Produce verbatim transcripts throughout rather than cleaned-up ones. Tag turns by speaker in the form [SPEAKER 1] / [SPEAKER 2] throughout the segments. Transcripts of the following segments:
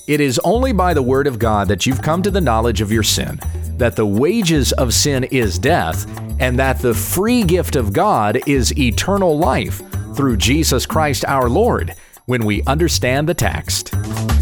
[SPEAKER 1] It is only by the word of God that you've come to the knowledge of your sin, that the wages of sin is death, and that the free gift of God is eternal life through Jesus Christ our Lord, when we understand the text.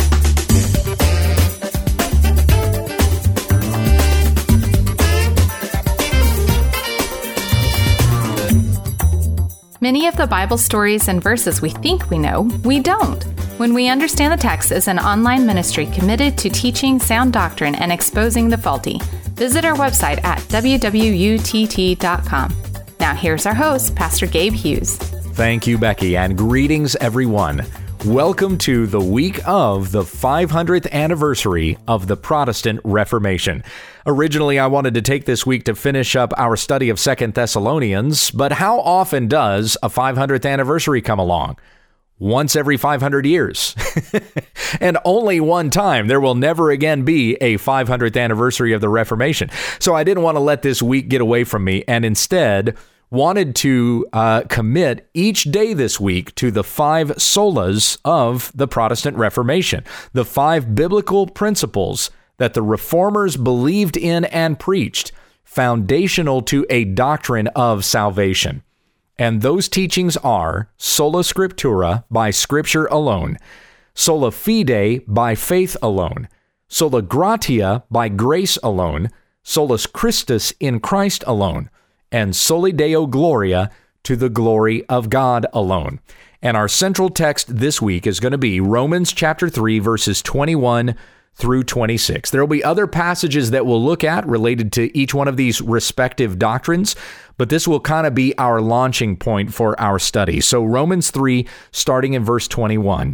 [SPEAKER 2] Many of the Bible stories and verses we think we know, we don't. When We Understand the Text is an online ministry committed to teaching sound doctrine and exposing the faulty. Visit our website at w w u t t dot com. Now here's our host, Pastor Gabe Hughes.
[SPEAKER 1] Thank you, Becky, and greetings, everyone. Welcome to the week of the five hundredth anniversary of the Protestant Reformation. Originally, I wanted to take this week to finish up our study of Second Thessalonians, but how often does a five hundredth anniversary come along? Once every five hundred years. And only one time. There will never again be a five hundredth anniversary of the Reformation. So I didn't want to let this week get away from me, and instead wanted to uh, commit each day this week to the five solas of the Protestant Reformation, the five biblical principles that the Reformers believed in and preached, foundational to a doctrine of salvation. And those teachings are sola scriptura, by Scripture alone, sola fide, by faith alone, sola gratia, by grace alone, solus Christus, in Christ alone, and soli Deo gloria, to the glory of God alone. And our central text this week is going to be Romans chapter three, verses twenty-one through twenty-six. There will be other passages that we'll look at related to each one of these respective doctrines, but this will kind of be our launching point for our study. So Romans three, starting in verse twenty-one.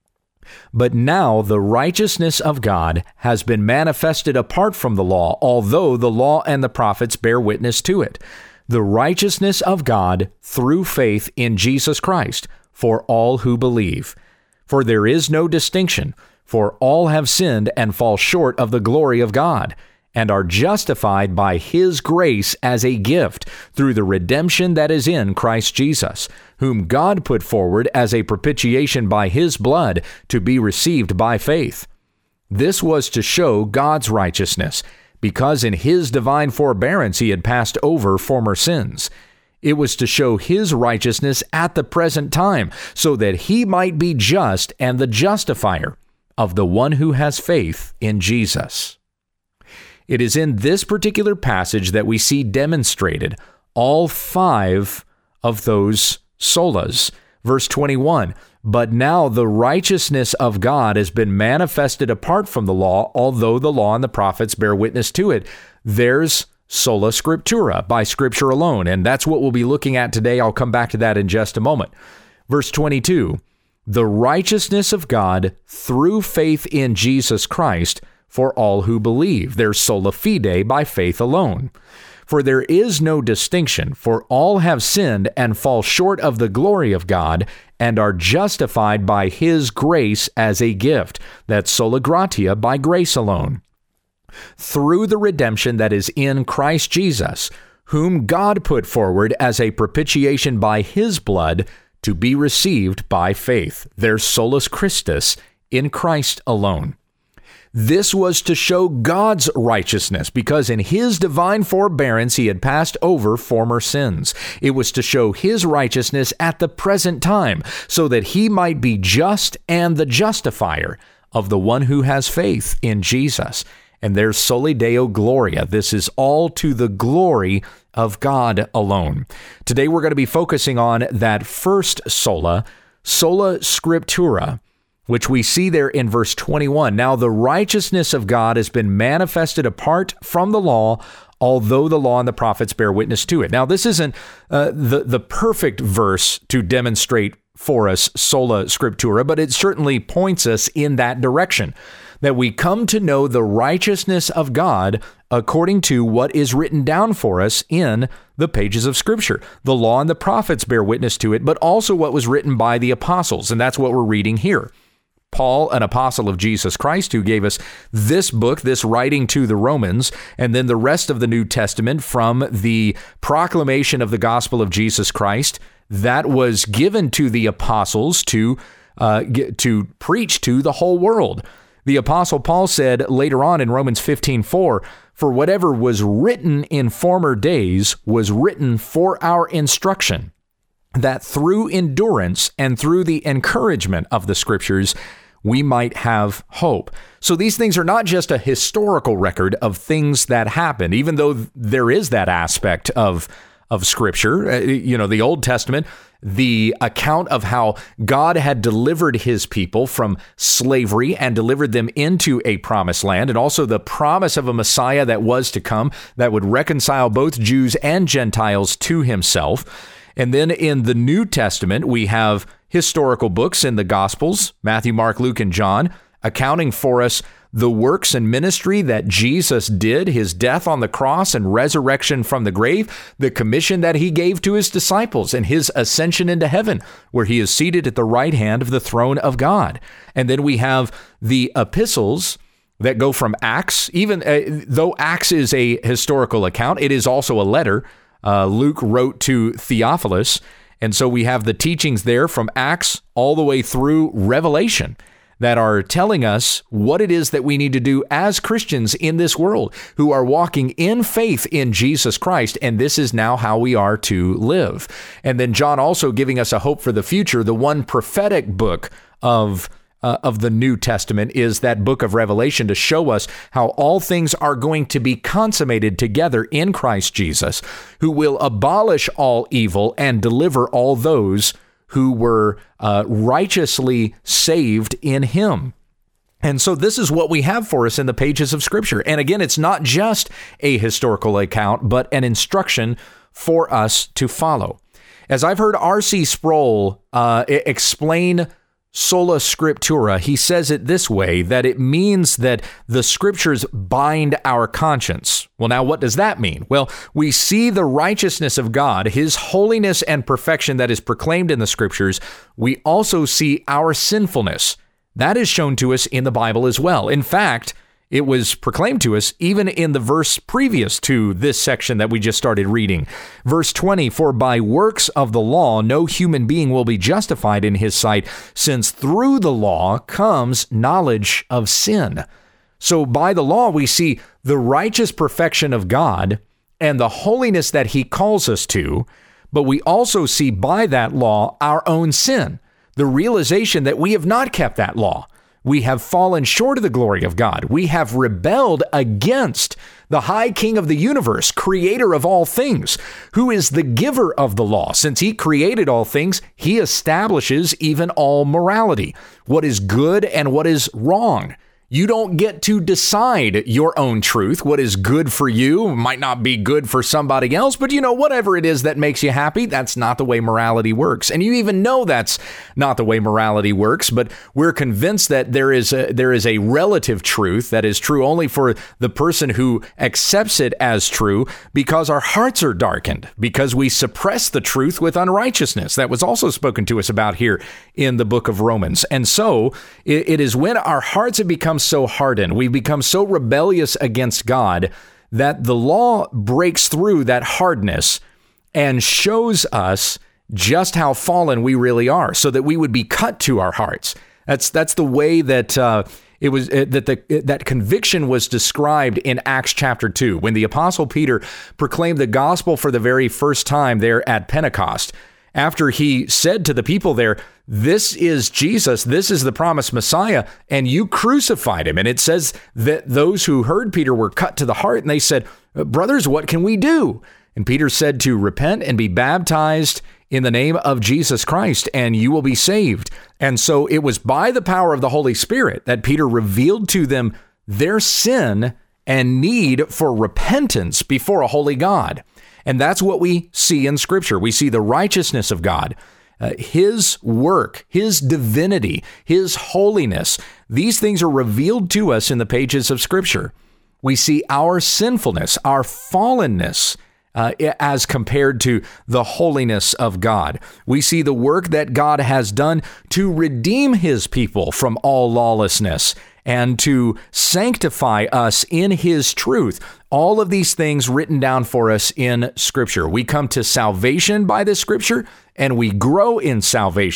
[SPEAKER 1] But now the righteousness of God has been manifested apart from the law, although the law and the prophets bear witness to it. The righteousness of God through faith in Jesus Christ for all who believe. For there is no distinction, for all have sinned and fall short of the glory of God, and are justified by His grace as a gift through the redemption that is in Christ Jesus, whom God put forward as a propitiation by His blood to be received by faith. This was to show God's righteousness, because in His divine forbearance He had passed over former sins. It was to show His righteousness at the present time, so that He might be just and the justifier of the one who has faith in Jesus. It is in this particular passage that we see demonstrated all five of those solas. Verse twenty-one, but now the righteousness of God has been manifested apart from the law, although the law and the prophets bear witness to it. There's sola scriptura, by Scripture alone, and that's what we'll be looking at today. I'll come back to that in just a moment. Verse twenty-two, the righteousness of God through faith in Jesus Christ for all who believe. There's sola fide, by faith alone. For there is no distinction, for all have sinned and fall short of the glory of God, and are justified by His grace as a gift. That's sola gratia, by grace alone. Through the redemption that is in Christ Jesus, whom God put forward as a propitiation by His blood to be received by faith. There's solus Christus, in Christ alone. This was to show God's righteousness, because in His divine forbearance He had passed over former sins. It was to show His righteousness at the present time, so that He might be just and the justifier of the one who has faith in Jesus. And there's soli Deo gloria. This is all to the glory of God alone. Today we're going to be focusing on that first sola, sola scriptura, which we see there in verse twenty-one. Now the righteousness of God has been manifested apart from the law, although the law and the prophets bear witness to it. Now this isn't uh, the, the perfect verse to demonstrate for us sola scriptura, but it certainly points us in that direction, that we come to know the righteousness of God according to what is written down for us in the pages of Scripture. The law and the prophets bear witness to it, but also what was written by the apostles, and that's what we're reading here. Paul, an apostle of Jesus Christ, who gave us this book, this writing to the Romans, and then the rest of the New Testament from the proclamation of the gospel of Jesus Christ that was given to the apostles to uh, get, to preach to the whole world. The Apostle Paul said later on in Romans fifteen four, "For whatever was written in former days was written for our instruction, that through endurance and through the encouragement of the Scriptures, we might have hope." So these things are not just a historical record of things that happened, even though there is that aspect of of Scripture. Uh, you know, the Old Testament, the account of how God had delivered his people from slavery and delivered them into a promised land, and also the promise of a Messiah that was to come that would reconcile both Jews and Gentiles to himself. And then in the New Testament, we have historical books in the Gospels, Matthew, Mark, Luke, and John, accounting for us the works and ministry that Jesus did, his death on the cross and resurrection from the grave, the commission that he gave to his disciples, and his ascension into heaven, where he is seated at the right hand of the throne of God. And then we have the epistles that go from Acts. Even uh, though Acts is a historical account, it is also a letter. Uh, Luke wrote to Theophilus. And so we have the teachings there from Acts all the way through Revelation that are telling us what it is that we need to do as Christians in this world who are walking in faith in Jesus Christ. And this is now how we are to live. And then John also giving us a hope for the future. The one prophetic book of uh, of the New Testament is that book of Revelation to show us how all things are going to be consummated together in Christ Jesus, who will abolish all evil and deliver all those who were uh, righteously saved in him. And so this is what we have for us in the pages of Scripture. And again, it's not just a historical account, but an instruction for us to follow. As I've heard R C Sproul uh, explain Sola Scriptura, he says it this way, that it means that the Scriptures bind our conscience. Well, now, what does that mean? Well, we see the righteousness of God, his holiness and perfection that is proclaimed in the Scriptures. We also see our sinfulness. That is shown to us in the Bible as well. In fact, it was proclaimed to us even in the verse previous to this section that we just started reading. Verse twenty, "For by works of the law no human being will be justified in his sight, since through the law comes knowledge of sin." So by the law, we see the righteous perfection of God and the holiness that he calls us to, but we also see by that law our own sin, the realization that we have not kept that law. We have fallen short of the glory of God. We have rebelled against the high king of the universe, creator of all things, who is the giver of the law. Since he created all things, he establishes even all morality, what is good and what is wrong. You don't get to decide your own truth. What is good for you might not be good for somebody else, but you know, whatever it is that makes you happy, that's not the way morality works. And you even know that's not the way morality works, but we're convinced that there is a, there is a relative truth that is true only for the person who accepts it as true, because our hearts are darkened, because we suppress the truth with unrighteousness. That was also spoken to us about here in the book of Romans. And so it, it is when our hearts have become so hardened, we become so rebellious against God, that the law breaks through that hardness and shows us just how fallen we really are, so that we would be cut to our hearts. That's that's the way that uh, it was uh, that the that conviction was described in Acts chapter two, when the Apostle Peter proclaimed the gospel for the very first time there at Pentecost. After he said to the people there, "This is Jesus, this is the promised Messiah, and you crucified him." And it says that those who heard Peter were cut to the heart, and they said, "Brothers, what can we do?" And Peter said to repent and be baptized in the name of Jesus Christ, and you will be saved. And so it was by the power of the Holy Spirit that Peter revealed to them their sin and need for repentance before a holy God. And that's what we see in Scripture. We see the righteousness of God, uh, his work, his divinity, his holiness. These things are revealed to us in the pages of Scripture. We see our sinfulness, our fallenness, uh, as compared to the holiness of God. We see the work that God has done to redeem his people from all lawlessness and to sanctify us in his truth. All of these things written down for us in Scripture. We come to salvation by this Scripture, and we grow in salvation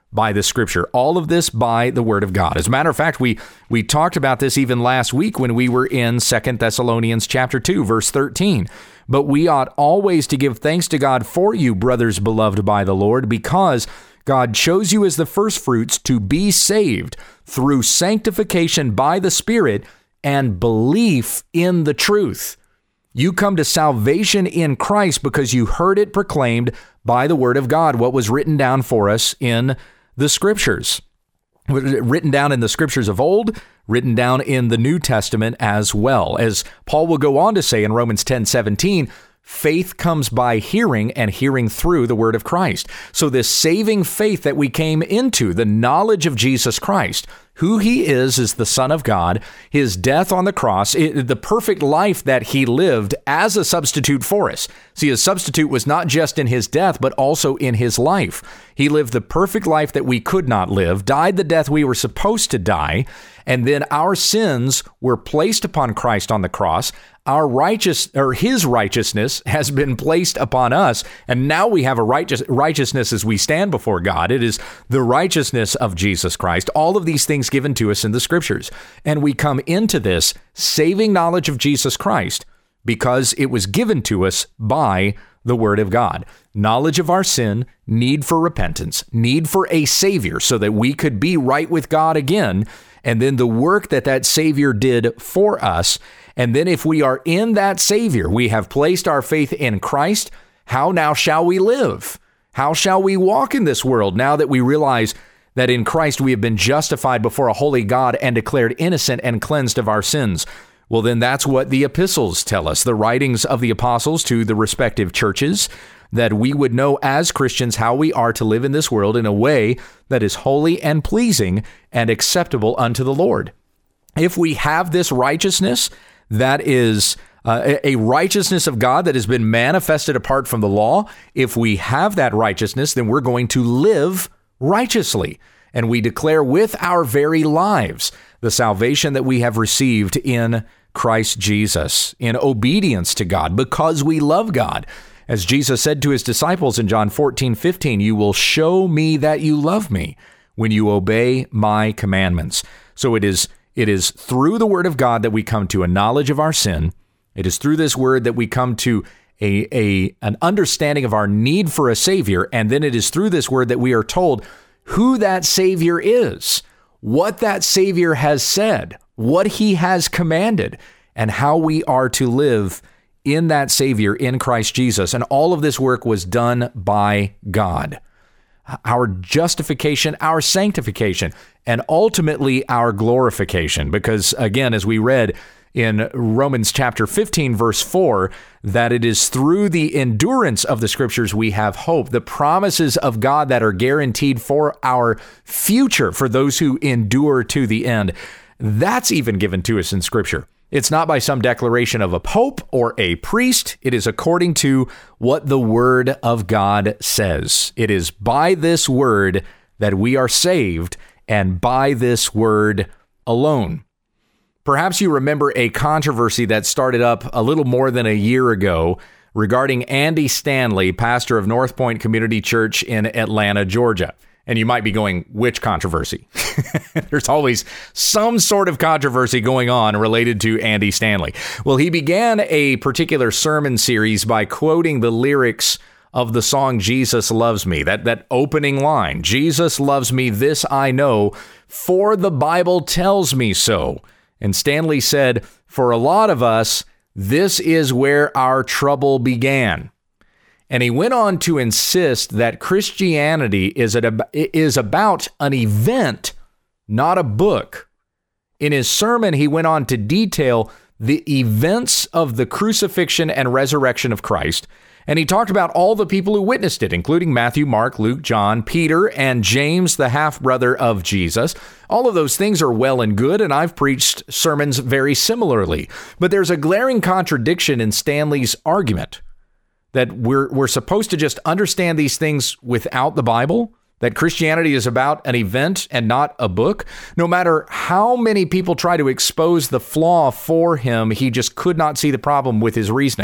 [SPEAKER 1] by the Scripture. All of this by the Word of God. As a matter of fact, we we talked about this even last week when we were in Second Thessalonians chapter two, verse thirteen. But we ought always to give thanks to God for you, brothers beloved by the Lord, because God chose you as the firstfruits to be saved through sanctification by the Spirit and belief in the truth. You come to salvation in Christ because you heard it proclaimed by the Word of God, what was written down for us in the Scriptures. Written down in the Scriptures of old, written down in the New Testament as well. As Paul will go on to say in Romans ten seventeen, faith comes by hearing, and hearing through the word of Christ. So this saving faith that we came into, the knowledge of Jesus Christ, who he is as the Son of God, his death on the cross, it, the perfect life that he lived as a substitute for us. See, his substitute was not just in his death, but also in his life. He lived the perfect life that we could not live, died the death we were supposed to die, and then our sins were placed upon Christ on the cross. Our righteous, or his righteousness has been placed upon us, and now we have a righteous righteousness as we stand before God. It is the righteousness of Jesus Christ. All of these things given to us in the Scriptures. And we come into this saving knowledge of Jesus Christ because it was given to us by the Word of God. Knowledge of our sin, need for repentance, need for a Savior so that we could be right with God again, and then the work that that Savior did for us. And then if we are in that Savior, we have placed our faith in Christ, how now shall we live? How shall we walk in this world now that we realize that in Christ we have been justified before a holy God and declared innocent and cleansed of our sins? Well, then that's what the epistles tell us, the writings of the apostles to the respective churches, that we would know as Christians how we are to live in this world in a way that is holy and pleasing and acceptable unto the Lord. If we have this righteousness, that is uh, a righteousness of God that has been manifested apart from the law, if we have that righteousness, then we're going to live righteously. And we declare with our very lives the salvation that we have received in Christ Jesus, in obedience to God, because we love God. As Jesus said to his disciples in John fourteen fifteen, you will show me that you love me when you obey my commandments. So it is It is through the Word of God that we come to a knowledge of our sin. It is through this Word that we come to a, a an understanding of our need for a Savior. And then it is through this Word that we are told who that Savior is, what that Savior has said, what he has commanded, and how we are to live in that Savior in Christ Jesus. And all of this work was done by God. Our justification, our sanctification, and ultimately our glorification. Because again, as we read in Romans chapter fifteen, verse four, that it is through the endurance of the Scriptures we have hope, the promises of God that are guaranteed for our future, for those who endure to the end. That's even given to us in Scripture. It's not by some declaration of a pope or a priest. It is according to what the Word of God says. It is by this Word that we are saved, and by this Word alone. Perhaps you remember a controversy that started up a little more than a year ago regarding Andy Stanley, pastor of North Point Community Church in Atlanta, Georgia. And you might be going, which controversy? There's always some sort of controversy going on related to Andy Stanley. Well, he began a particular sermon series by quoting the lyrics of the song Jesus Loves Me, that, that opening line, Jesus loves me, this I know, for the Bible tells me so. And Stanley said, for a lot of us, this is where our trouble began. And he went on to insist that Christianity is, at a, is about an event, not a book. In his sermon, he went on to detail the events of the crucifixion and resurrection of Christ. And he talked about all the people who witnessed it, including Matthew, Mark, Luke, John, Peter, and James, the half-brother of Jesus. All of those things are well and good, and I've preached sermons very similarly. But there's a glaring contradiction in Stanley's argument that we're we're supposed to just understand these things without the Bible, that Christianity is about an event and not a book. No matter how many people try to expose the flaw for him, he just could not see the problem with his reasoning.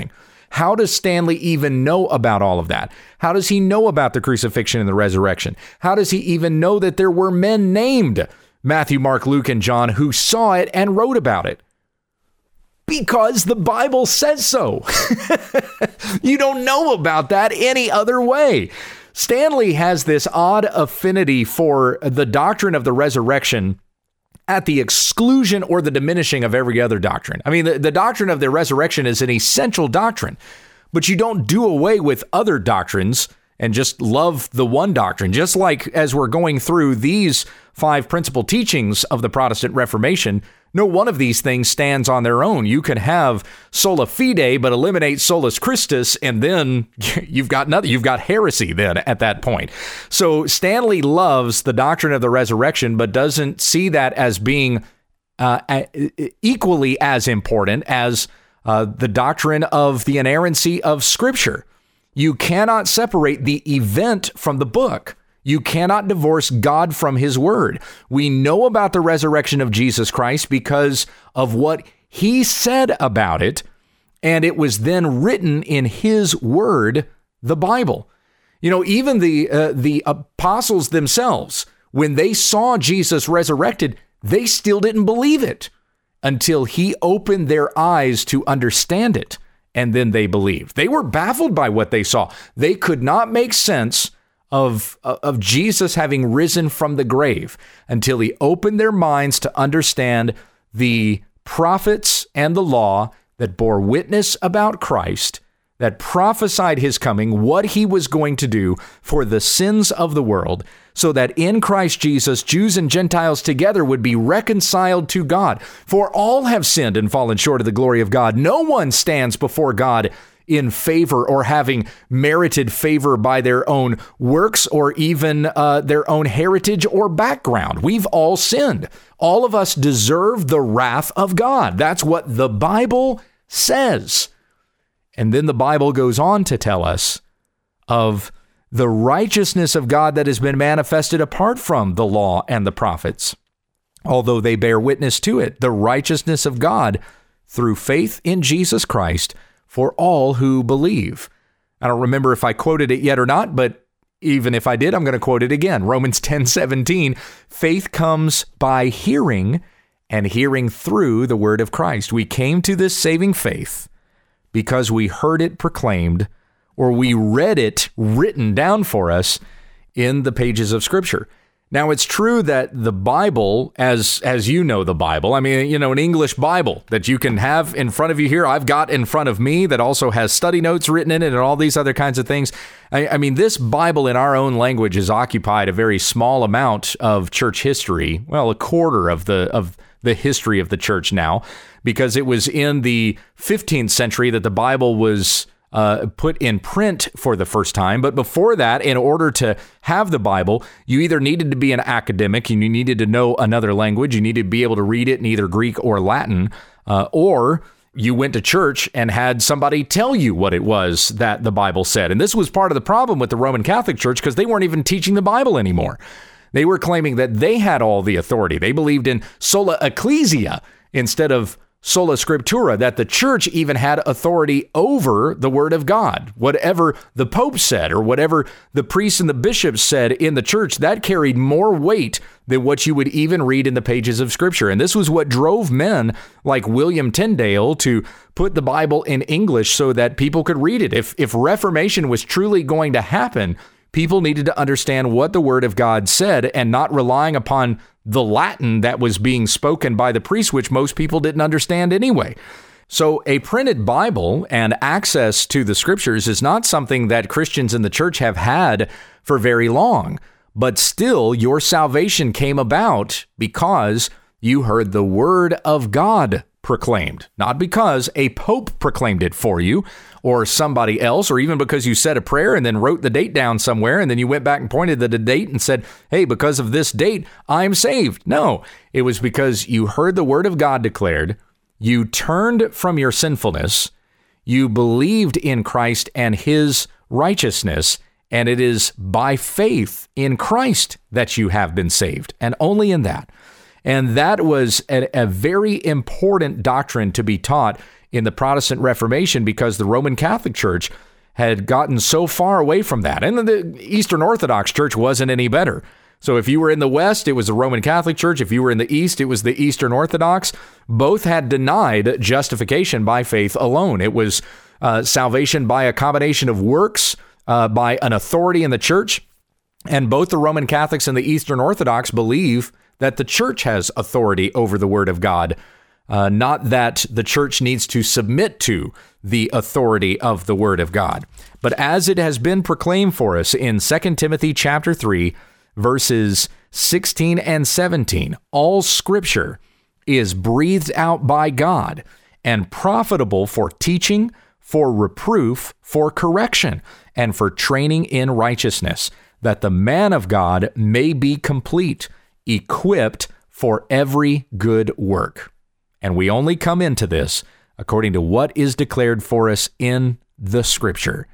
[SPEAKER 1] How does Stanley even know about all of that? How does he know about the crucifixion and the resurrection? How does he even know that there were men named Matthew, Mark, Luke, and John who saw it and wrote about it? Because the Bible says so. You don't know about that any other way. Stanley has this odd affinity for the doctrine of the resurrection at the exclusion or the diminishing of every other doctrine. I mean, the, the doctrine of the resurrection is an essential doctrine, but you don't do away with other doctrines and just love the one doctrine. Just like as we're going through these five principal teachings of the Protestant Reformation, no one of these things stands on their own. You can have sola fide, but eliminate solus Christus, and then you've got nothing. You've got heresy then at that point. So Stanley loves the doctrine of the resurrection, but doesn't see that as being uh, equally as important as uh, the doctrine of the inerrancy of Scripture. You cannot separate the event from the book. You cannot divorce God from his word. We know about the resurrection of Jesus Christ because of what he said about it, and it was then written in his word, the Bible. You know, even the uh, the apostles themselves, when they saw Jesus resurrected, they still didn't believe it until he opened their eyes to understand it, and then they believed. They were baffled by what they saw. They could not make sense of of Jesus having risen from the grave until he opened their minds to understand the prophets and the law that bore witness about Christ, that prophesied his coming, what he was going to do for the sins of the world, so that in Christ Jesus, Jews and Gentiles together would be reconciled to God. For all have sinned and fallen short of the glory of God. No one stands before God in favor or having merited favor by their own works or even uh, their own heritage or background. We've all sinned. All of us deserve the wrath of God. That's what the Bible says. And then the Bible goes on to tell us of the righteousness of God that has been manifested apart from the law and the prophets, although they bear witness to it, the righteousness of God through faith in Jesus Christ for all who believe. I don't remember if I quoted it yet or not, but even if I did, I'm going to quote it again. Romans ten seventeen, faith comes by hearing, and hearing through the word of Christ. We came to this saving faith because we heard it proclaimed, or we read it written down for us in the pages of Scripture. Now, it's true that the Bible, as as you know the Bible, I mean, you know, an English Bible that you can have in front of you here, I've got in front of me that also has study notes written in it and all these other kinds of things. I, I mean, this Bible in our own language has occupied a very small amount of church history, well, a quarter of the of the history of the church now, because it was in the fifteenth century that the Bible was Uh, put in print for the first time. But before that, in order to have the Bible, you either needed to be an academic and you needed to know another language. You needed to be able to read it in either Greek or Latin, uh, or you went to church and had somebody tell you what it was that the Bible said. And this was part of the problem with the Roman Catholic Church, because they weren't even teaching the Bible anymore. They were claiming that they had all the authority. They believed in sola ecclesia instead of sola scriptura, that the church even had authority over the word of God. Whatever the Pope said or whatever the priests and the bishops said in the church, that carried more weight than what you would even read in the pages of Scripture. And this was what drove men like William Tyndale to put the Bible in English so that people could read it. If, if Reformation was truly going to happen, people needed to understand what the Word of God said and not relying upon the Latin that was being spoken by the priests, which most people didn't understand anyway. So a printed Bible and access to the Scriptures is not something that Christians in the church have had for very long. But still, your salvation came about because you heard the Word of God proclaimed, not because a pope proclaimed it for you or somebody else, or even because you said a prayer and then wrote the date down somewhere and then you went back and pointed to the date and said, hey, because of this date, I'm saved. No, it was because you heard the word of God declared, you turned from your sinfulness, you believed in Christ and his righteousness, and it is by faith in Christ that you have been saved, and only in that. And that was a, a very important doctrine to be taught in the Protestant Reformation because the Roman Catholic Church had gotten so far away from that. And the Eastern Orthodox Church wasn't any better. So if you were in the West, it was the Roman Catholic Church. If you were in the East, it was the Eastern Orthodox. Both had denied justification by faith alone. It was uh, salvation by a combination of works, uh, by an authority in the church. And both the Roman Catholics and the Eastern Orthodox believe that the church has authority over the Word of God, uh, not that the church needs to submit to the authority of the Word of God. But as it has been proclaimed for us in Second Timothy chapter three, verses sixteen and seventeen, all Scripture is breathed out by God and profitable for teaching, for reproof, for correction, and for training in righteousness, that the man of God may be complete, equipped for every good work. And we only come into this according to what is declared for us in the Scripture,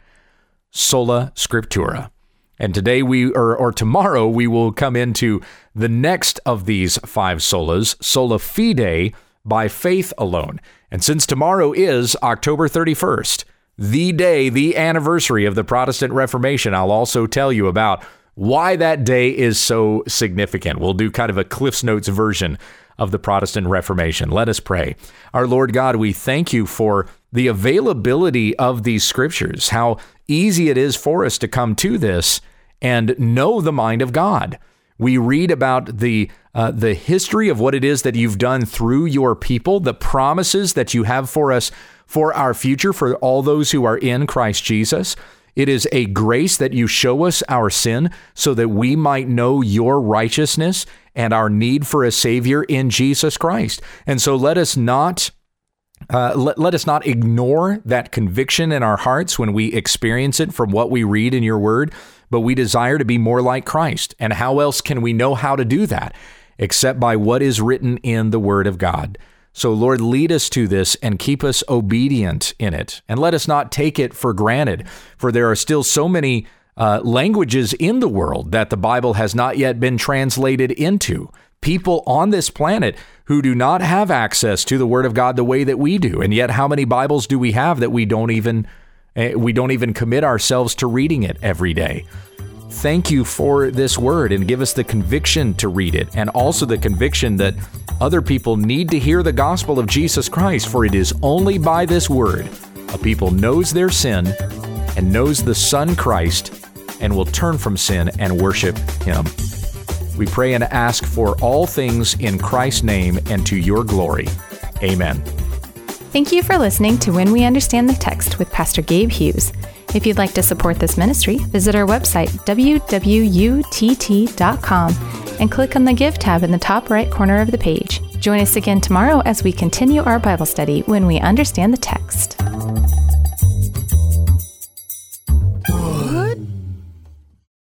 [SPEAKER 1] sola scriptura. And today we, or, or tomorrow, we will come into the next of these five solas, sola fide, by faith alone. And since tomorrow is October thirty-first, the day, the anniversary of the Protestant Reformation, I'll also tell you about why that day is so significant. We'll do kind of a Cliff's Notes version of the Protestant Reformation. Let us pray. Our Lord God, we thank you for the availability of these scriptures, how easy it is for us to come to this and know the mind of God. We read about the uh, the history of what it is that you've done through your people, the promises that you have for us for our future, for all those who are in Christ Jesus. It is a grace that you show us our sin so that we might know your righteousness and our need for a Savior in Jesus Christ. And so let us not uh, let, let us not ignore that conviction in our hearts when we experience it from what we read in your word, but we desire to be more like Christ. And how else can we know how to do that except by what is written in the word of God? So, Lord, lead us to this and keep us obedient in it. And let us not take it for granted, for there are still so many uh, languages in the world that the Bible has not yet been translated into. People on this planet who do not have access to the Word of God the way that we do. And yet, how many Bibles do we have that we don't even uh, we don't even commit ourselves to reading it every day? Thank you for this word, and give us the conviction to read it, and also the conviction that other people need to hear the gospel of Jesus Christ, for it is only by this word a people knows their sin and knows the Son Christ and will turn from sin and worship him. We pray and ask for all things in Christ's name and to your glory. Amen.
[SPEAKER 2] Thank you for listening to When We Understand the Text with Pastor Gabe Hughes. If you'd like to support this ministry, visit our website, w w u t t dot com, and click on the Give tab in the top right corner of the page. Join us again tomorrow as we continue our Bible study when we understand the text.